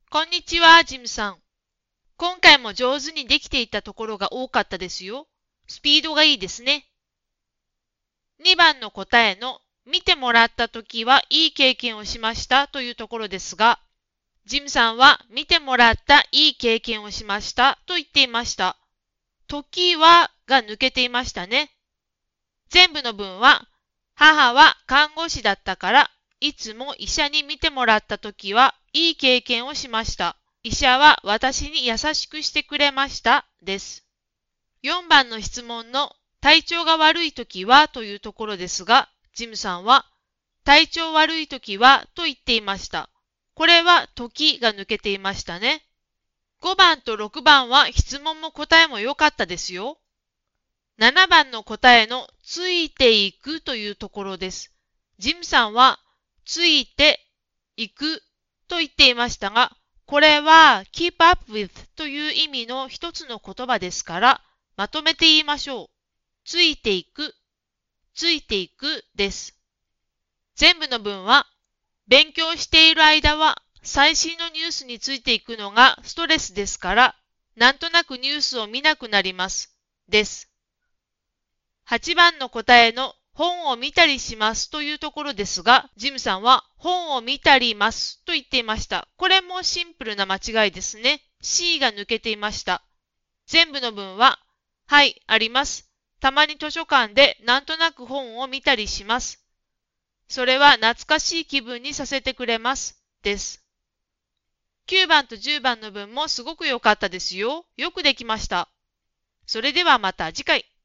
こんにちは、ジムさん。今回も上手にできていたところが多かったですよ。スピードがいいですね。2番の答えの見てもらったときはいい経験をしましたというところですが、ジムさんは見てもらったいい経験をしましたと言っていました。時はが抜けていましたね。全部の文は、母は看護師だったから、いつも医者に見てもらったときはいい経験をしました。医者は私に優しくしてくれましたです。4番の質問の体調が悪いときはというところですが、ジムさんは体調悪いときはと言っていました。これは時が抜けていましたね。5番と6番は質問も答えも良かったですよ。7番の答えのついていくというところです。ジムさんはついていくと言っていましたが、これは keep up with という意味の一つの言葉ですから、まとめて言いましょう。ついていく、ついていくです。全部の文は、勉強している間は最新のニュースについていくのがストレスですから、なんとなくニュースを見なくなります。です。8番の答えの本を見たりしますというところですが、ジムさんは本を見たりますと言っていました。これもシンプルな間違いですね。C が抜けていました。全部の文は、はい、あります。たまに図書館でなんとなく本を見たりします。それは懐かしい気分にさせてくれます。です。9番と10番の文もすごく良かったですよ。よくできました。それではまた次回。